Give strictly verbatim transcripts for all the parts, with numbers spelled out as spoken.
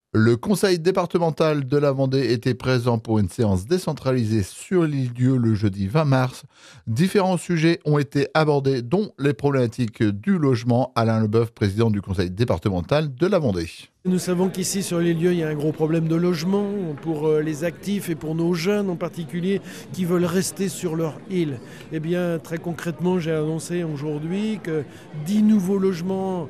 Le conseil départemental de la Vendée était présent pour une séance décentralisée sur l'île-Dieu le jeudi vingt mars. Différents sujets ont été abordés, dont les problématiques du logement. Alain Leboeuf, président du conseil départemental de la Vendée. Nous savons qu'ici sur les lieux, il y a un gros problème de logement pour les actifs et pour nos jeunes en particulier qui veulent rester sur leur île. Eh bien, très concrètement, j'ai annoncé aujourd'hui que dix nouveaux logements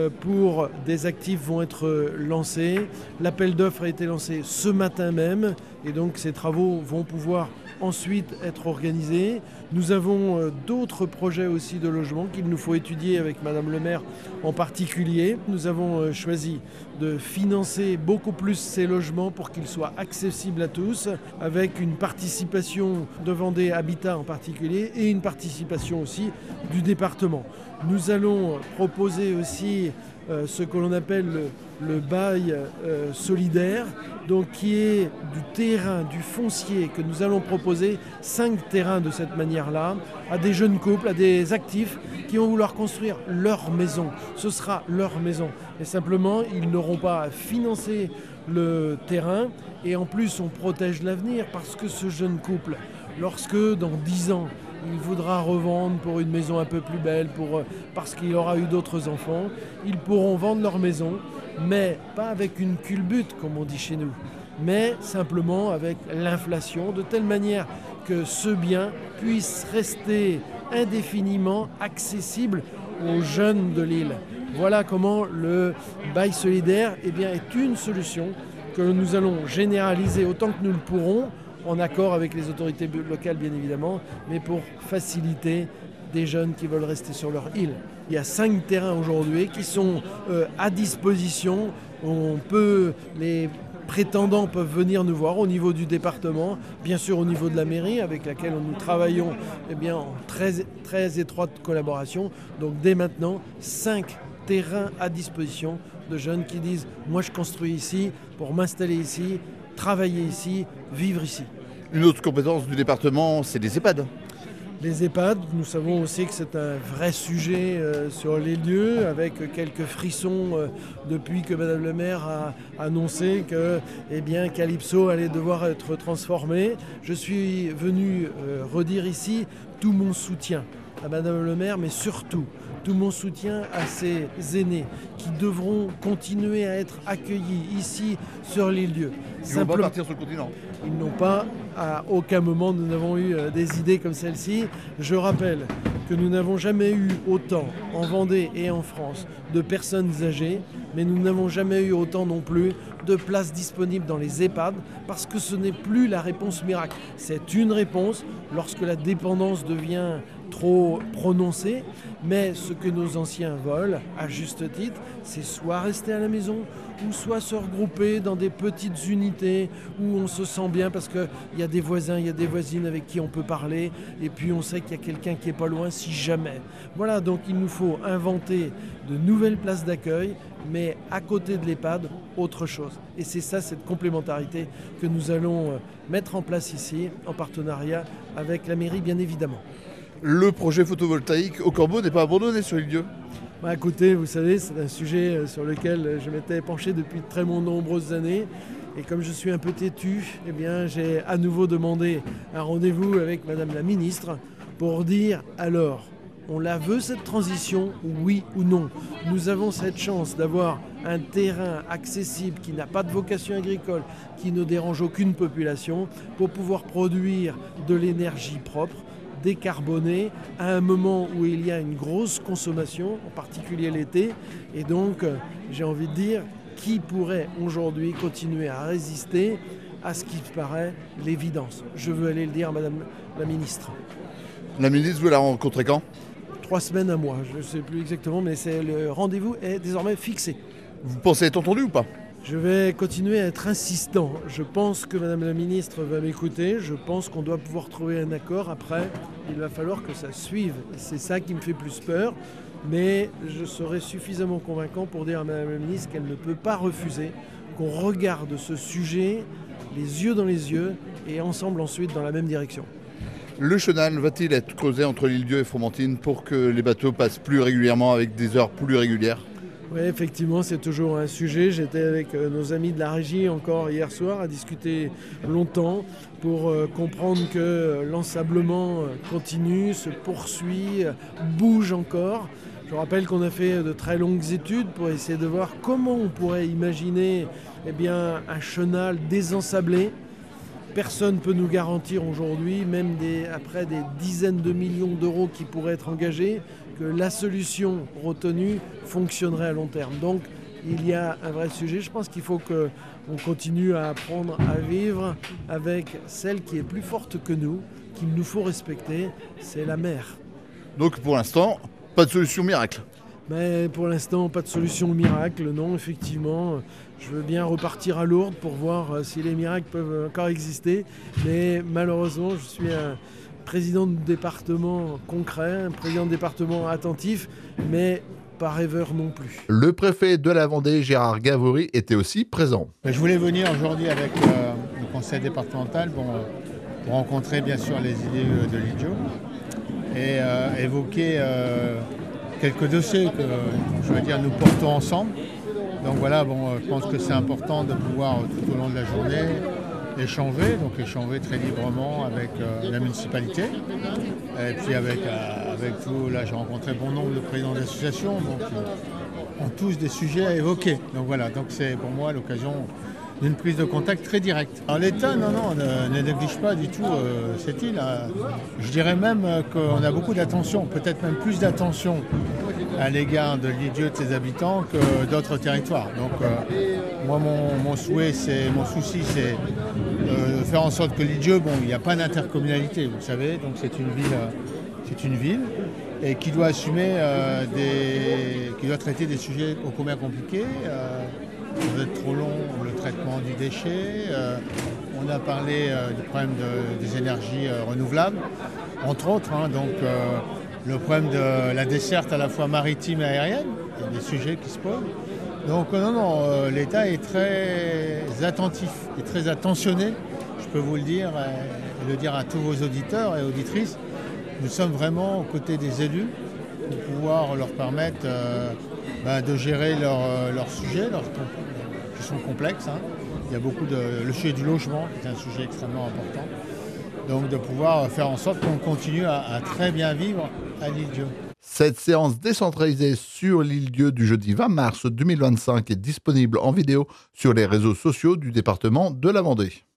pour des actifs vont être lancés. L'appel d'offres a été lancé ce matin même et donc ces travaux vont pouvoir ensuite être organisés. Nous avons d'autres projets aussi de logement qu'il nous faut étudier avec Madame le maire en particulier. Nous avons choisi de financer beaucoup plus ces logements pour qu'ils soient accessibles à tous, avec une participation de Vendée Habitat en particulier et une participation aussi du département. Nous allons proposer aussi euh, ce que l'on appelle le, le bail euh, solidaire, donc qui est du terrain, du foncier que nous allons proposer, cinq terrains de cette manière-là, à des jeunes couples, à des actifs qui vont vouloir construire leur maison. Ce sera leur maison. Et simplement, ils n'auront pas à financer le terrain. Et en plus, on protège l'avenir parce que ce jeune couple, lorsque dans dix ans, il voudra revendre pour une maison un peu plus belle, pour, parce qu'il aura eu d'autres enfants, ils pourront vendre leur maison, mais pas avec une culbute, comme on dit chez nous, mais simplement avec l'inflation, de telle manière que ce bien puisse rester indéfiniment accessible aux jeunes de l'île. Voilà comment le bail solidaire eh bien, est une solution que nous allons généraliser autant que nous le pourrons, en accord avec les autorités locales bien évidemment, mais pour faciliter des jeunes qui veulent rester sur leur île. Il y a cinq terrains aujourd'hui qui sont euh, à disposition. On peut, les prétendants peuvent venir nous voir au niveau du département, bien sûr au niveau de la mairie avec laquelle nous travaillons eh bien, en très, très étroite collaboration. Donc dès maintenant, cinq terrains à disposition de jeunes qui disent « moi je construis ici pour m'installer ici ». Travailler ici, vivre ici. Une autre compétence du département, c'est les EHPAD. Les EHPAD, nous savons aussi que c'est un vrai sujet euh, sur les lieux, avec quelques frissons euh, depuis que Madame le maire a annoncé que eh bien, Calypso allait devoir être transformé. Je suis venu euh, redire ici tout mon soutien à Madame le maire, mais surtout tout mon soutien à ces aînés qui devront continuer à être accueillis ici sur les lieux. Ils ne vont pas partir sur le continent. Ils n'ont pas, à aucun moment nous n'avons eu des idées comme celle-ci. Je rappelle que nous n'avons jamais eu autant en Vendée et en France de personnes âgées, mais nous n'avons jamais eu autant non plus de places disponibles dans les EHPAD parce que ce n'est plus la réponse miracle. C'est une réponse lorsque la dépendance devient trop prononcée, mais ce que nos anciens veulent, à juste titre, c'est soit rester à la maison ou soit se regrouper dans des petites unités où on se sent bien parce qu'il y a des voisins, il y a des voisines avec qui on peut parler et puis on sait qu'il y a quelqu'un qui n'est pas loin si jamais. Voilà, donc il nous faut inventer de nouvelles places d'accueil, mais à côté de l'EHPAD, autre chose. Et c'est ça, cette complémentarité que nous allons mettre en place ici, en partenariat avec la mairie, bien évidemment. Le projet photovoltaïque au Corbeau n'est pas abandonné sur l'île-Dieu. Bah, écoutez, vous savez, c'est un sujet sur lequel je m'étais penché depuis de très nombreuses années. Et comme je suis un peu têtu, eh bien, j'ai à nouveau demandé un rendez-vous avec Madame la ministre pour dire alors, on la veut cette transition, oui ou non. Nous avons cette chance d'avoir un terrain accessible qui n'a pas de vocation agricole, qui ne dérange aucune population, pour pouvoir produire de l'énergie propre, décarbonée, à un moment où il y a une grosse consommation, en particulier l'été. Et donc, j'ai envie de dire, qui pourrait aujourd'hui continuer à résister à ce qui paraît l'évidence? Je veux aller le dire à Madame la ministre. La ministre, vous la rencontrez quand? Trois semaines à moi, je ne sais plus exactement, mais c'est, le rendez-vous est désormais fixé. Vous pensez être entendu ou pas? Je vais continuer à être insistant. Je pense que Madame la ministre va m'écouter. Je pense qu'on doit pouvoir trouver un accord. Après, il va falloir que ça suive. C'est ça qui me fait plus peur. Mais je serai suffisamment convaincant pour dire à Madame la ministre qu'elle ne peut pas refuser qu'on regarde ce sujet les yeux dans les yeux et ensemble ensuite dans la même direction. Le chenal va-t-il être creusé entre l'île-Dieu et Fromentine pour que les bateaux passent plus régulièrement avec des heures plus régulières? Oui, effectivement, c'est toujours un sujet. J'étais avec euh, nos amis de la régie encore hier soir à discuter longtemps pour euh, comprendre que euh, l'ensablement euh, continue, se poursuit, euh, bouge encore. Je rappelle qu'on a fait de très longues études pour essayer de voir comment on pourrait imaginer eh bien, un chenal désensablé. Personne ne peut nous garantir aujourd'hui, même des, après des dizaines de millions d'euros qui pourraient être engagés, que la solution retenue fonctionnerait à long terme. Donc il y a un vrai sujet. Je pense qu'il faut qu'on continue à apprendre à vivre avec celle qui est plus forte que nous, qu'il nous faut respecter, c'est la mer. Donc pour l'instant, pas de solution miracle. Mais pour l'instant, pas de solution miracle, non, effectivement. Je veux bien repartir à Lourdes pour voir si les miracles peuvent encore exister. Mais malheureusement, je suis un président de département concret, un président de département attentif, mais pas rêveur non plus. Le préfet de la Vendée, Gérard Gavory, était aussi présent. Je voulais venir aujourd'hui avec euh, le conseil départemental bon, pour rencontrer bien sûr les idées de l'I D I O et euh, évoquer euh, quelques dossiers que je veux dire nous portons ensemble. Donc voilà, bon, je pense que c'est important de pouvoir tout au long de la journée échanger, donc échanger très librement avec euh, la municipalité et puis avec, euh, avec tout, là j'ai rencontré bon nombre de présidents d'associations, donc ils ont tous des sujets à évoquer. Donc voilà, donc c'est pour moi l'occasion d'une prise de contact très directe. Alors l'État, non, non, ne, ne néglige pas du tout euh, cette île. Hein. Je dirais même qu'on a beaucoup d'attention, peut-être même plus d'attention à l'égard de l'I D I O de ses habitants que d'autres territoires. Donc euh, moi mon, mon souhait, c'est, mon souci c'est euh, de faire en sorte que l'I D I O, bon, il n'y a pas d'intercommunalité, vous savez, donc c'est une ville, euh, c'est une ville et qui doit assumer euh, des, qui doit traiter des sujets ô combien compliqués. Euh, ça va être trop long, le traitement du déchet. Euh, on a parlé euh, du problème de, des énergies euh, renouvelables, entre autres. Hein, donc euh, le problème de la desserte à la fois maritime et aérienne, il y a des sujets qui se posent. Donc euh, non, non, euh, l'État est très attentif et très attentionné, je peux vous le dire, et le dire à tous vos auditeurs et auditrices. Nous sommes vraiment aux côtés des élus pour pouvoir leur permettre euh, ben, de gérer leurs leur sujets, leurs qui sont complexes. Hein. Il y a beaucoup de... Le sujet du logement, qui est un sujet extrêmement important. Donc de pouvoir faire en sorte qu'on continue à, à très bien vivre à l'Île-Dieu. Cette séance décentralisée sur l'île-Dieu du jeudi vingt mars deux mille vingt-cinq est disponible en vidéo sur les réseaux sociaux du département de la Vendée.